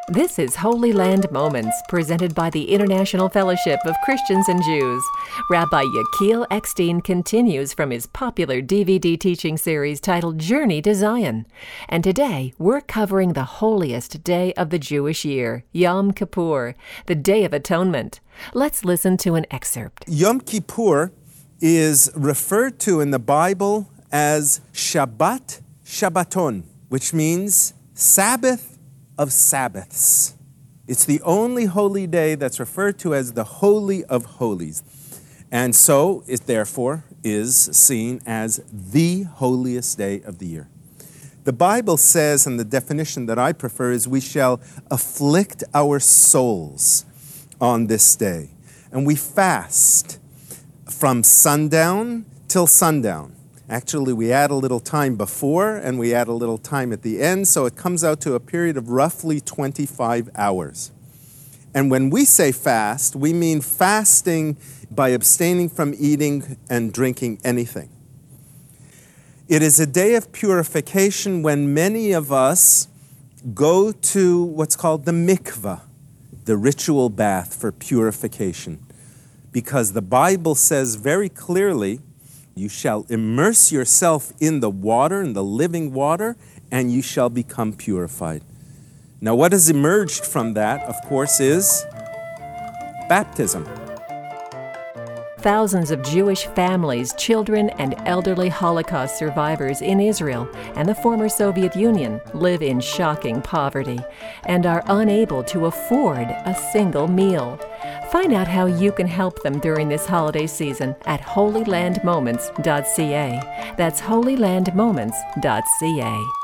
This is Holy Land Moments, presented by the International Fellowship of Christians and Jews. Rabbi Yechiel Eckstein continues from his popular DVD teaching series titled Journey to Zion. And today, we're covering the holiest day of the Jewish year, Yom Kippur, the Day of Atonement. Let's listen to an excerpt. Yom Kippur is referred to in the Bible as Shabbat Shabbaton, which means Sabbath of Sabbaths. It's the only holy day that's referred to as the Holy of Holies. And so it therefore is seen as the holiest day of the year. The Bible says, and the definition that I prefer is, we shall afflict our souls on this day. And we fast from sundown till sundown. Actually, we add a little time before and we add a little time at the end, so it comes out to a period of roughly 25 hours. And when we say fast, we mean fasting by abstaining from eating and drinking anything. It is a day of purification when many of us go to what's called the mikvah, the ritual bath for purification, because the Bible says very clearly, you shall immerse yourself in the water, in the living water, and you shall become purified. Now, what has emerged from that, of course, is baptism. Thousands of Jewish families, children, and elderly Holocaust survivors in Israel and the former Soviet Union live in shocking poverty and are unable to afford a single meal. Find out how you can help them during this holiday season at holylandmoments.ca. That's holylandmoments.ca.